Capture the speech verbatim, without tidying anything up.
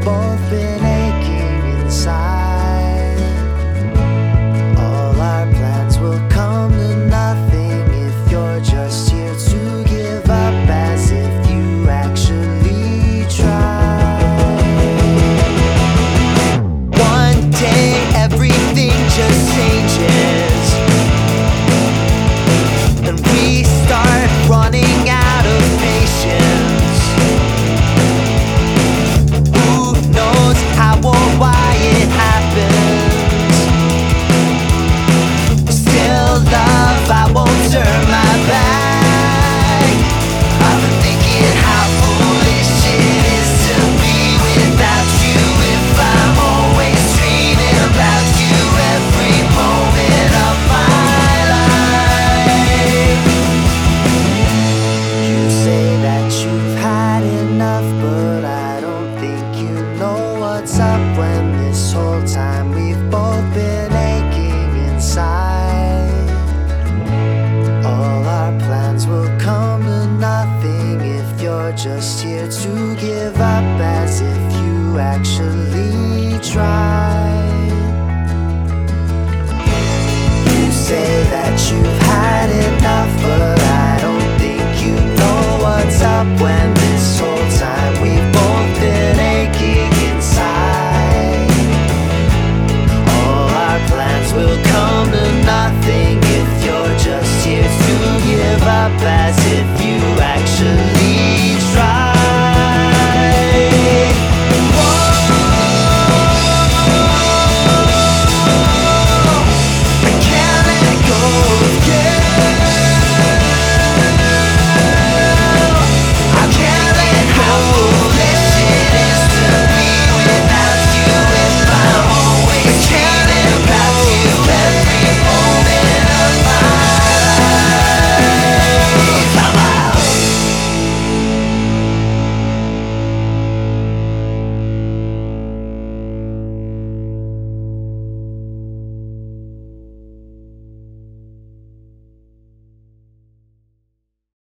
both been aching inside. All our plans will come to nothing if you're just here to give up, as if you actually tried. One day everything just changes, and we start running out of patience. Who knows how or why it happens? Still, love, I won't turn my back. I've been thinking how foolish it is to be without you, if I'm always dreaming about you every moment of my life. You say that you've had enough, but I don't think you know what's up, when this whole time we've both been aching inside. All our plans will come to nothing if you're just here to give up, as if you actually tried. You say that you've had enough, but